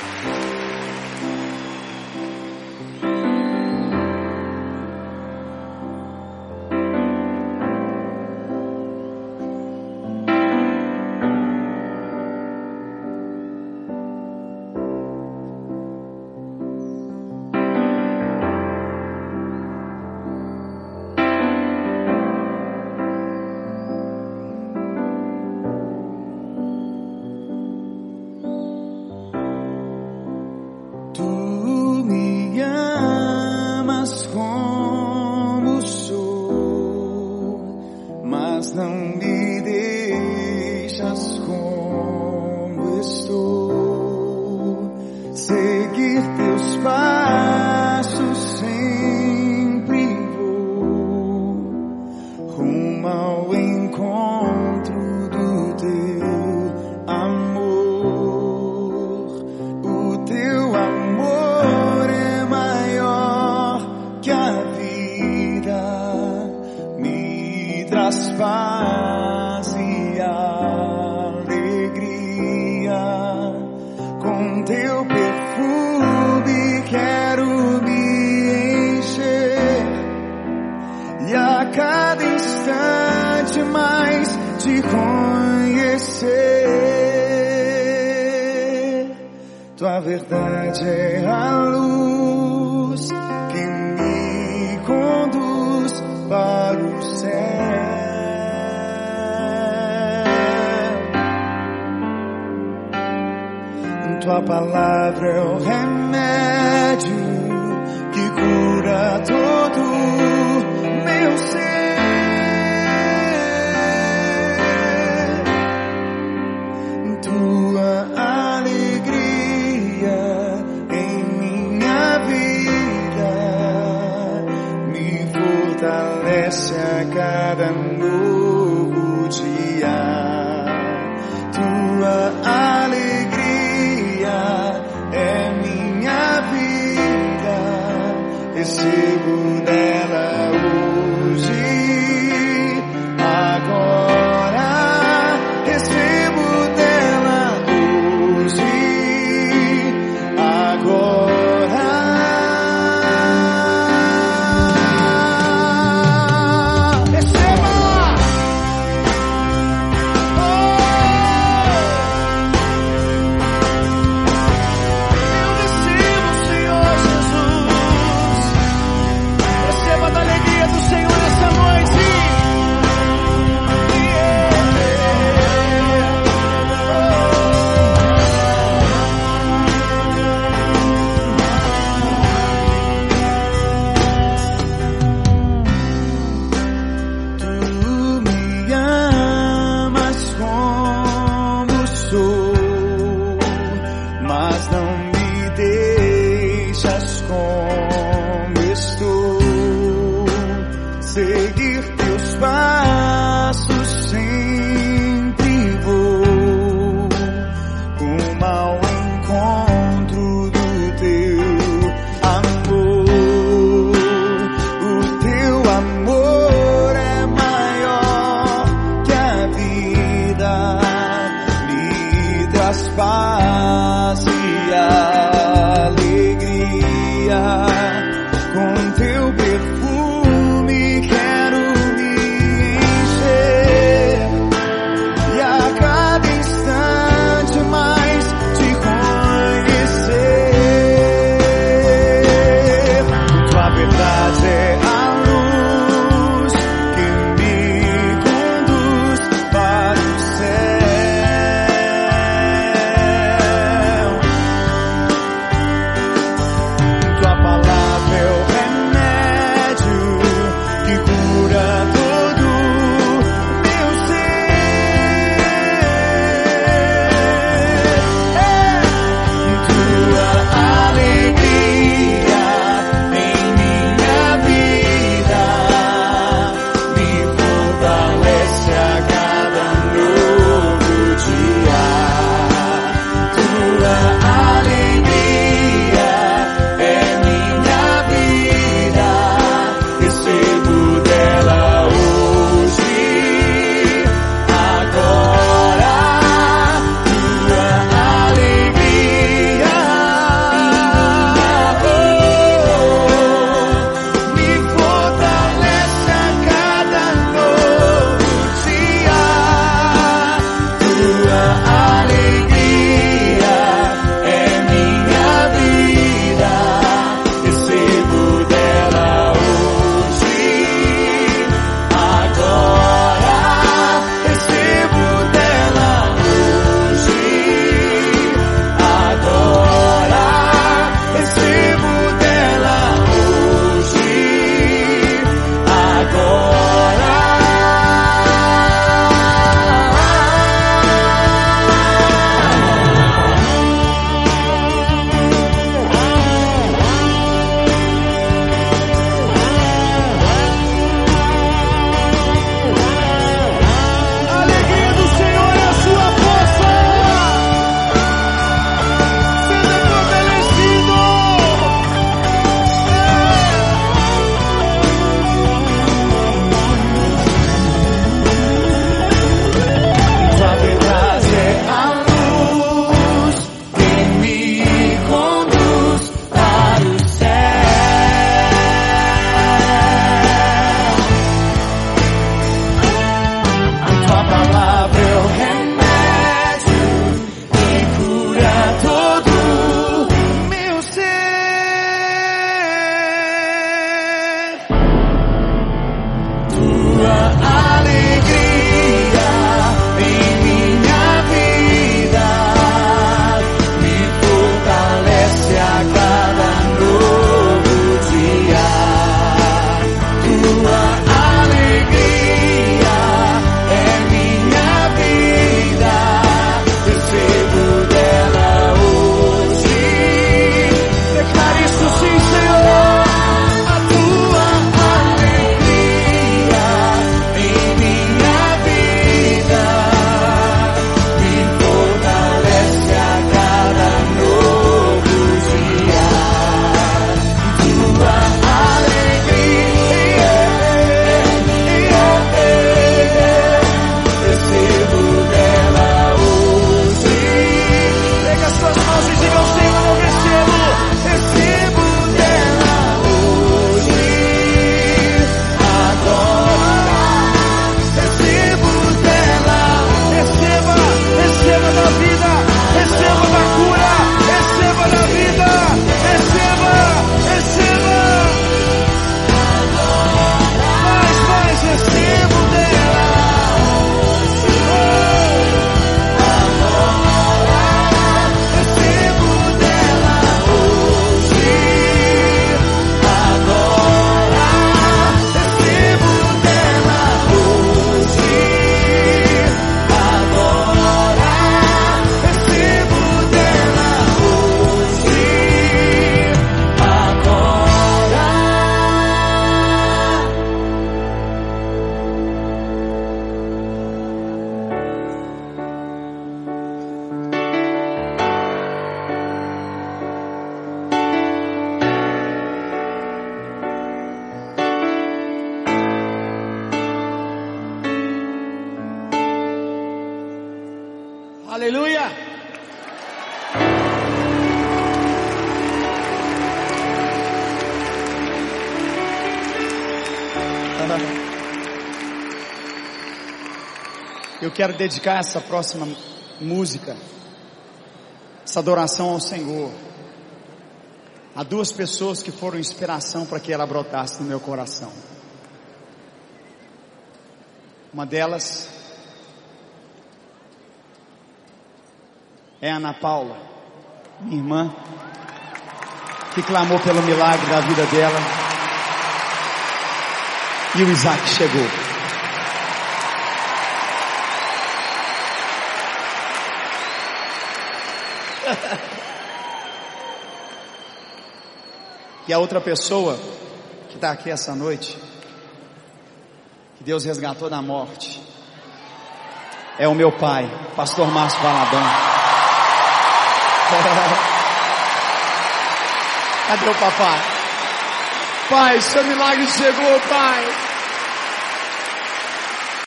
Tua verdade é a luz que me conduz para o céu. Tua palavra é o remédio que cura todo meu ser. Tua alegria em minha vida me fortalece a cada novo dia. Tua alegria é minha vida, recebo dela hoje, agora, recebo dela hoje, agora. Receba! Aleluia! Eu quero dedicar essa próxima música, essa adoração ao Senhor, a duas pessoas que foram inspiração para que ela brotasse no meu coração. Uma delas é a Ana Paula, minha irmã, que clamou pelo milagre da vida dela, e o Isaac chegou. E a outra pessoa que está aqui essa noite, que Deus resgatou da morte, é o meu pai, pastor Márcio Valadão. Cadê o papai? Pai, seu milagre chegou, pai.